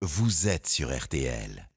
vous êtes sur RTL.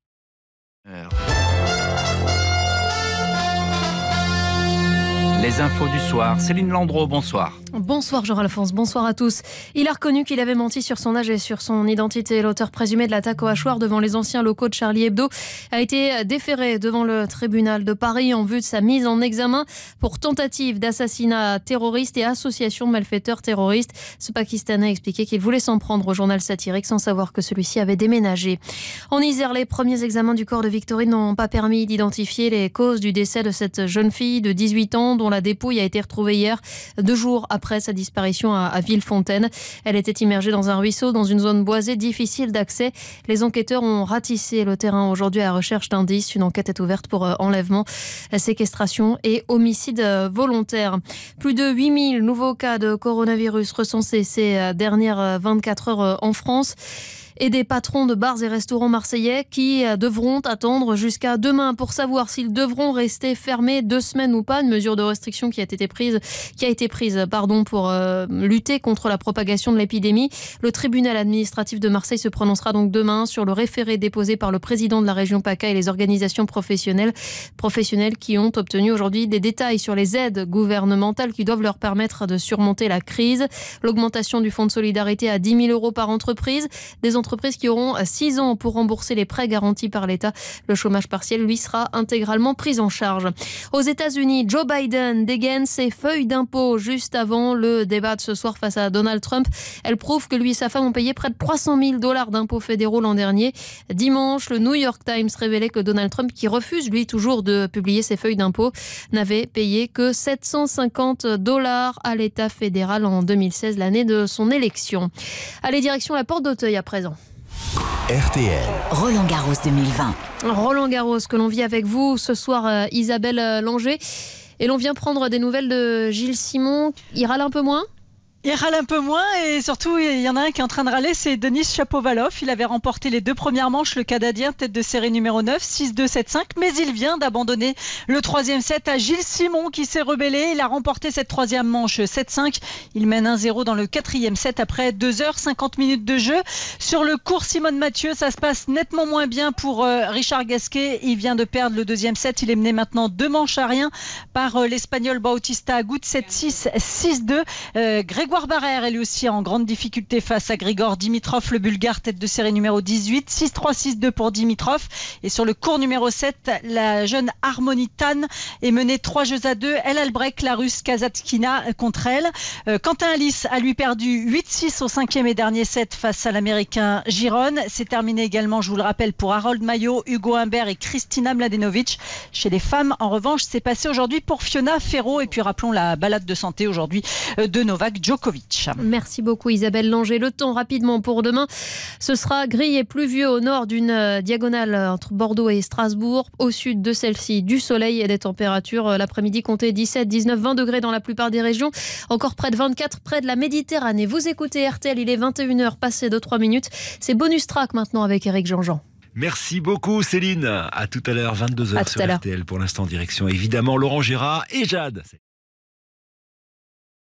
Les infos du soir. Céline Landreau, bonsoir. Bonsoir Jean-Alphonse, bonsoir à tous. Il a reconnu qu'il avait menti sur son âge et sur son identité. L'auteur présumé de l'attaque au hachoir devant les anciens locaux de Charlie Hebdo a été déféré devant le tribunal de Paris en vue de sa mise en examen pour tentative d'assassinat terroriste et association de malfaiteurs terroristes. Ce Pakistanais a expliqué qu'il voulait s'en prendre au journal satirique sans savoir que celui-ci avait déménagé. En Isère, les premiers examens du corps de Victorine n'ont pas permis d'identifier les causes du décès de cette jeune fille de 18 ans dont la dépouille a été retrouvée hier, 2 jours après sa disparition à Villefontaine. Elle était immergée dans un ruisseau, dans une zone boisée difficile d'accès. Les enquêteurs ont ratissé le terrain aujourd'hui à la recherche d'indices. Une enquête est ouverte pour enlèvement, séquestration et homicide volontaire. Plus de 8000 nouveaux cas de coronavirus recensés ces dernières 24 heures en France. Et des patrons de bars et restaurants marseillais qui devront attendre jusqu'à demain pour savoir s'ils devront rester fermés 2 semaines ou pas. Une mesure de restriction qui a été prise pour lutter contre la propagation de l'épidémie. Le tribunal administratif de Marseille se prononcera donc demain sur le référé déposé par le président de la région PACA et les organisations professionnelles qui ont obtenu aujourd'hui des détails sur les aides gouvernementales qui doivent leur permettre de surmonter la crise. L'augmentation du fonds de solidarité à 10 000 € par entreprise. Des entreprises qui auront 6 ans pour rembourser les prêts garantis par l'État. Le chômage partiel, lui, sera intégralement pris en charge. Aux États-Unis, Joe Biden dégaine ses feuilles d'impôt juste avant le débat de ce soir face à Donald Trump. Elle prouve que lui et sa femme ont payé près de 300 000 $ d'impôts fédéraux l'an dernier. Dimanche, le New York Times révélait que Donald Trump, qui refuse lui toujours de publier ses feuilles d'impôt, n'avait payé que 750 $ à l'État fédéral en 2016, l'année de son élection. Allez, direction la Porte d'Auteuil à présent. RTL. Roland Garros 2020. Roland Garros que l'on vit avec vous ce soir, Isabelle Langer. Et l'on vient prendre des nouvelles de Gilles Simon. Il râle un peu moins ? Il râle un peu moins et surtout il y en a un qui est en train de râler, c'est Denis Shapovalov. Il avait remporté les 2 premières manches, le Canadien, tête de série numéro 9, 6-2, 7-5, mais il vient d'abandonner le 3e set à Gilles Simon qui s'est rebellé. Il a remporté cette 3e manche 7-5. Il mène 1-0 dans le 4e set après 2h50 de jeu. Sur le court Simone Mathieu, ça se passe nettement moins bien pour Richard Gasquet. Il vient de perdre le 2e set. Il est mené maintenant 2 manches à rien par l'Espagnol Bautista Agut, 7-6, 6-2. Grégoire Barrère est lui aussi en grande difficulté face à Grigor Dimitrov, le Bulgare, tête de série numéro 18, 6-3, 6-2 pour Dimitrov. Et sur le court numéro 7, la jeune Harmony Tan est menée 3-2. Elle a le break, la Russe Kazatkina contre elle. Quentin Alice a lui perdu 8-6 au 5e et dernier set face à l'Américain Giron. C'est terminé également, je vous le rappelle, pour Harold Maillot, Hugo Humbert et Kristina Mladenovic. Chez les femmes, en revanche, c'est passé aujourd'hui pour Fiona Ferro. Et puis rappelons la balade de santé aujourd'hui de Novak Djokovic. Merci beaucoup Isabelle Langer. Le temps rapidement pour demain. Ce sera gris et pluvieux au nord d'une diagonale entre Bordeaux et Strasbourg. Au sud de celle-ci, du soleil et des températures. L'après-midi, comptez 17, 19, 20 degrés dans la plupart des régions. Encore près de 24 près de la Méditerranée. Vous écoutez RTL, il est 21h, passé de 3 minutes. C'est bonus track maintenant avec Éric Jean-Jean. Merci beaucoup Céline. À tout à l'heure, 22h sur RTL. Pour l'instant, direction évidemment Laurent Gérard et Jade.